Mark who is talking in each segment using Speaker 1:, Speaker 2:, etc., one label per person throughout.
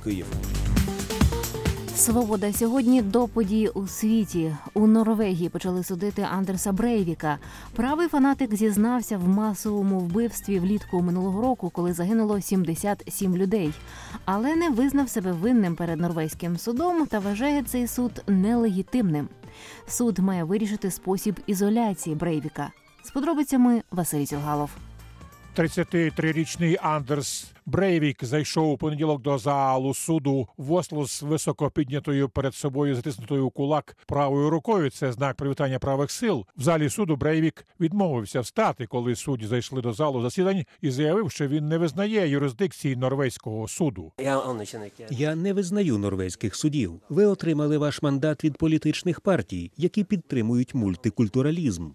Speaker 1: Київ.
Speaker 2: Свобода сьогодні до подій у світі. У Норвегії почали судити Андерса Брейвіка. Правий фанатик зізнався в масовому вбивстві влітку минулого року, коли загинуло 77 людей. Але не визнав себе винним перед норвезьким судом та вважає цей суд нелегітимним. Суд має вирішити спосіб ізоляції Брейвіка. З подробицями Василь Сілгалов.
Speaker 3: 33-річний Андерс Брейвік зайшов у понеділок до залу суду в Осло з високо піднятою перед собою затиснутою у кулак правою рукою. Це знак привітання правих сил. В залі суду Брейвік відмовився встати, коли судді зайшли до залу засідань, і заявив, що він не визнає юрисдикції норвезького суду.
Speaker 1: Я не визнаю норвезьких судів. Ви отримали ваш мандат від політичних партій, які підтримують мультикультуралізм.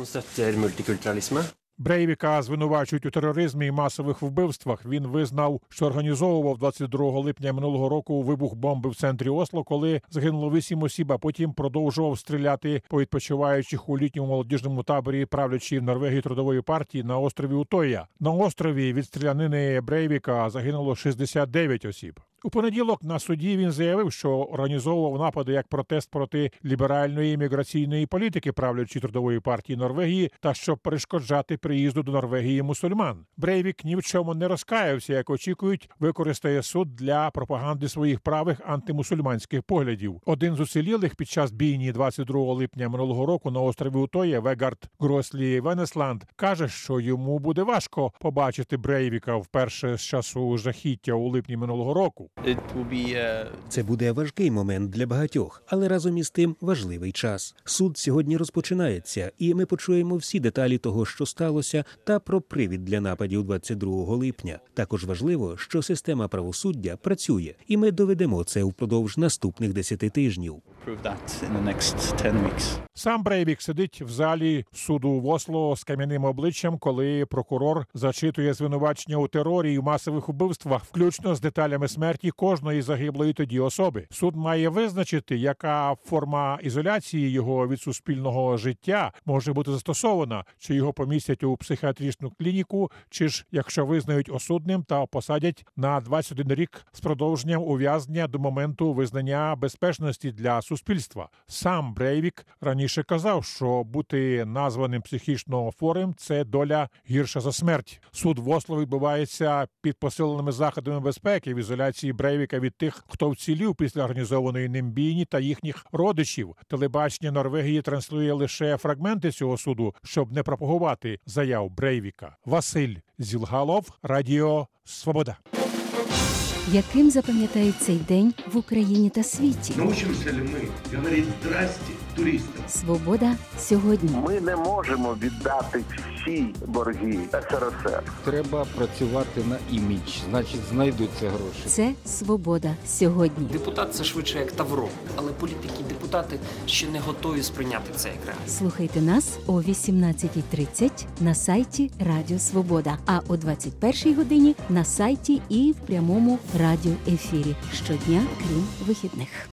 Speaker 3: Брейвіка звинувачують у тероризмі і масових вбивствах. Він визнав, що організовував 22 липня минулого року вибух бомби в центрі Осло, коли загинуло 8 осіб, а потім продовжував стріляти по відпочиваючих у літньому молодіжному таборі правлячої в Норвегії трудової партії на острові Утоя. На острові від стрілянини Брейвіка загинуло 69 осіб. У понеділок на суді він заявив, що організовував напади як протест проти ліберальної імміграційної політики правлячої трудової партії Норвегії та щоб перешкоджати приїзду до Норвегії мусульман. Брейвік ні в чому не розкаявся, як очікують, використає суд для пропаганди своїх правих антимусульманських поглядів. Один з уцілілих під час бійні 22 липня минулого року на острові Утоя Вегард Грослі Венесланд каже, що йому буде важко побачити Брейвіка вперше з часу жахіття у липні минулого року.
Speaker 1: Це буде важкий момент для багатьох, але разом із тим важливий час. Суд сьогодні розпочинається, і ми почуємо всі деталі того, що сталося, та про привід для нападів 22 липня. Також важливо, що система правосуддя працює, і ми доведемо це впродовж наступних 10 тижнів.
Speaker 3: Сам Брейвік сидить в залі суду в Осло з кам'яним обличчям, коли прокурор зачитує звинувачення у терорі і в масових вбивствах, включно з деталями смерті кожної загиблої тоді особи. Суд має визначити, яка форма ізоляції його від суспільного життя може бути застосована, чи його помістять у психіатричну клініку, чи ж, якщо визнають осудним, та посадять на 21 рік з продовженням ув'язнення до моменту визнання безпечності для суспільства. Сам Брейвік раніше казав, що бути названим психічно хворим – це доля гірша за смерть. Суд в Осло відбувається під посиленими заходами безпеки в ізоляції Брейвіка від тих, хто вцілів після організованої ним бійні та їхніх родичів. Телебачення Норвегії транслює лише фрагменти цього суду, щоб не пропагувати заяв Брейвіка. Василь Сілгалов, Радіо Свобода.
Speaker 2: Яким запам'ятають цей день в Україні та світі?
Speaker 4: Научимся ли ми говорити «здрасте» туристам?
Speaker 2: Свобода сьогодні.
Speaker 5: Ми не можемо віддати всі борги СРСР.
Speaker 6: Треба працювати на імідж, значить знайдуться гроші.
Speaker 2: Це свобода сьогодні.
Speaker 7: Депутат – це швидше як Тавро, але політики-депутати ще не готові сприйняти це як реальність.
Speaker 2: Слухайте нас о 18:30 на сайті Радіо Свобода, а о 21:00 годині на сайті і в прямому радіоефірі щодня, крім вихідних.